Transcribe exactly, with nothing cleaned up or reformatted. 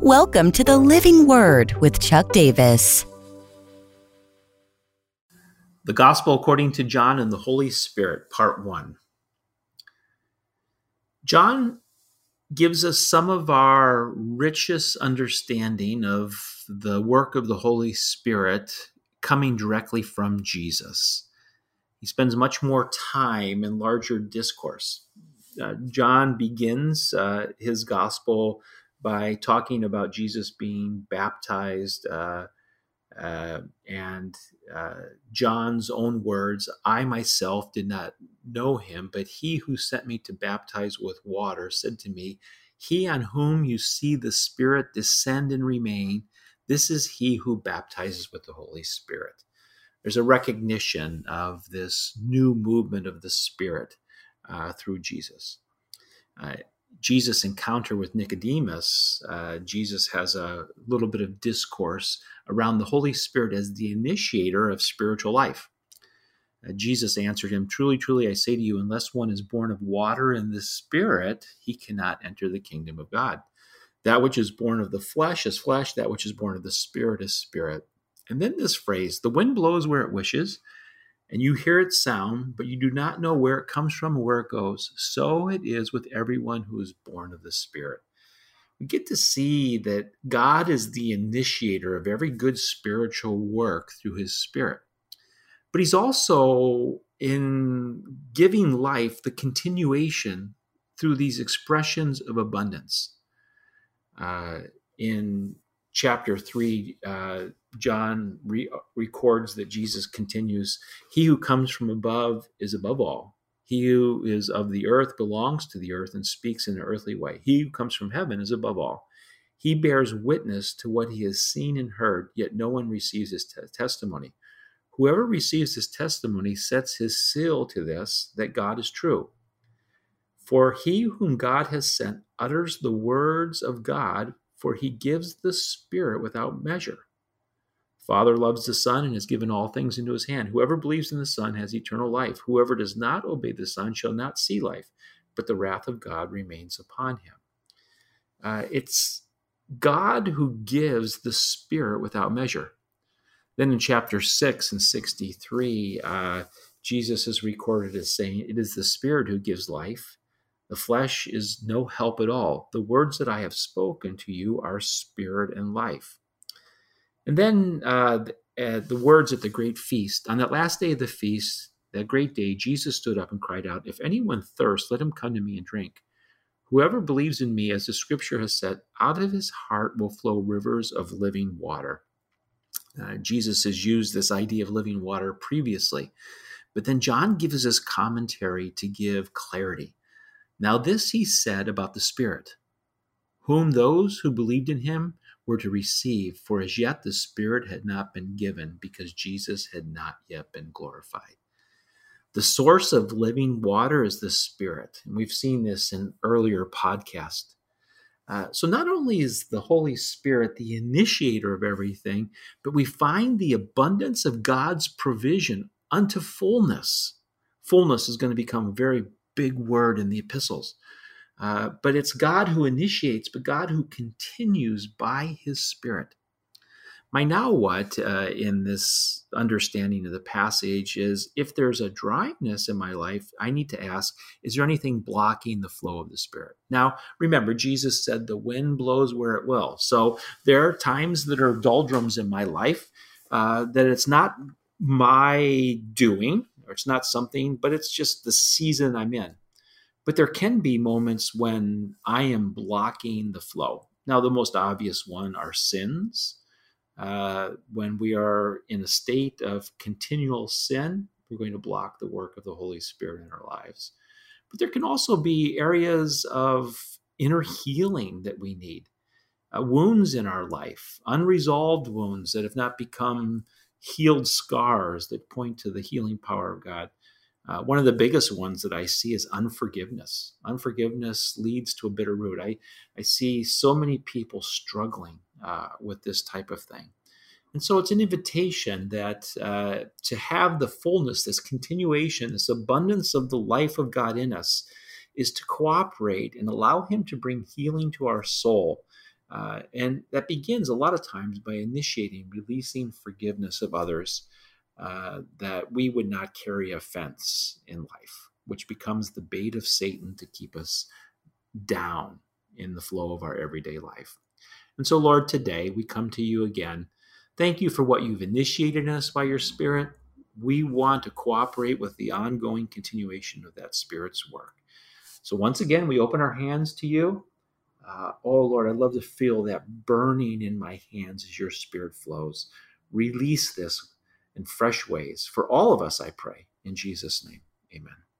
Welcome to the Living Word with Chuck Davis. The Gospel according to John and the Holy Spirit, Part one. John gives us some of our richest understanding of the work of the Holy Spirit coming directly from Jesus. He spends much more time in larger discourse. Uh, John begins uh, his Gospel by talking about Jesus being baptized uh, uh, and uh, John's own words, I myself did not know him, but he who sent me to baptize with water said to me, he on whom you see the Spirit descend and remain, this is he who baptizes with the Holy Spirit. There's a recognition of this new movement of the Spirit uh, through Jesus. Uh, Jesus' encounter with Nicodemus, uh, Jesus has a little bit of discourse around the Holy Spirit as the initiator of spiritual life. Uh, Jesus answered him, truly, truly, I say to you, unless one is born of water and the Spirit, he cannot enter the kingdom of God. That which is born of the flesh is flesh, that which is born of the Spirit is spirit. And then this phrase, the wind blows where it wishes, and you hear its sound, but you do not know where it comes from or where it goes. So it is with everyone who is born of the Spirit. We get to see that God is the initiator of every good spiritual work through his Spirit. But he's also, in giving life, the continuation through these expressions of abundance. Uh, in chapter three, uh, John re- records that Jesus continues, he who comes from above is above all. He who is of the earth belongs to the earth and speaks in an earthly way. He who comes from heaven is above all. He bears witness to what he has seen and heard, yet no one receives his te- testimony. Whoever receives his testimony sets his seal to this, that God is true. For he whom God has sent utters the words of God, for he gives the Spirit without measure. Father loves the Son and has given all things into his hand. Whoever believes in the Son has eternal life. Whoever does not obey the Son shall not see life, but the wrath of God remains upon him. Uh, it's God who gives the Spirit without measure. Then in chapter six and sixty-three, uh, Jesus is recorded as saying, it is the Spirit who gives life. The flesh is no help at all. The words that I have spoken to you are spirit and life. And then uh, uh, the words at the great feast. On that last day of the feast, that great day, Jesus stood up and cried out, if anyone thirsts, let him come to me and drink. Whoever believes in me, as the scripture has said, out of his heart will flow rivers of living water. Uh, Jesus has used this idea of living water previously, but then John gives us commentary to give clarity. Now this he said about the Spirit, whom those who believed in him were to receive, for as yet the Spirit had not been given, because Jesus had not yet been glorified. The source of living water is the Spirit, and we've seen this in earlier podcasts. Uh, so not only is the Holy Spirit the initiator of everything, but we find the abundance of God's provision unto fullness. Fullness is going to become a very big word in the epistles. Uh, but it's God who initiates, but God who continues by his Spirit. My now what uh, in this understanding of the passage is, if there's a dryness in my life, I need to ask, is there anything blocking the flow of the Spirit? Now, remember, Jesus said the wind blows where it will. So there are times that are doldrums in my life, uh, that it's not my doing, or it's not something, but it's just the season I'm in. But there can be moments when I am blocking the flow. Now, the most obvious one are sins. Uh, when we are in a state of continual sin, we're going to block the work of the Holy Spirit in our lives. But there can also be areas of inner healing that we need. Uh, wounds in our life, unresolved wounds that have not become healed scars that point to the healing power of God. Uh, one of the biggest ones that I see is unforgiveness. Unforgiveness leads to a bitter root. I, I see so many people struggling uh, with this type of thing. And so it's an invitation that uh, to have the fullness, this continuation, this abundance of the life of God in us, is to cooperate and allow him to bring healing to our soul Uh, and that begins a lot of times by initiating, releasing forgiveness of others, uh, that we would not carry offense in life, which becomes the bait of Satan to keep us down in the flow of our everyday life. And so, Lord, today we come to you again. Thank you for what you've initiated in us by your Spirit. We want to cooperate with the ongoing continuation of that Spirit's work. So once again, we open our hands to you. Uh, oh, Lord, I'd love to feel that burning in my hands as your Spirit flows. Release this in fresh ways for all of us, I pray. In Jesus' name, amen.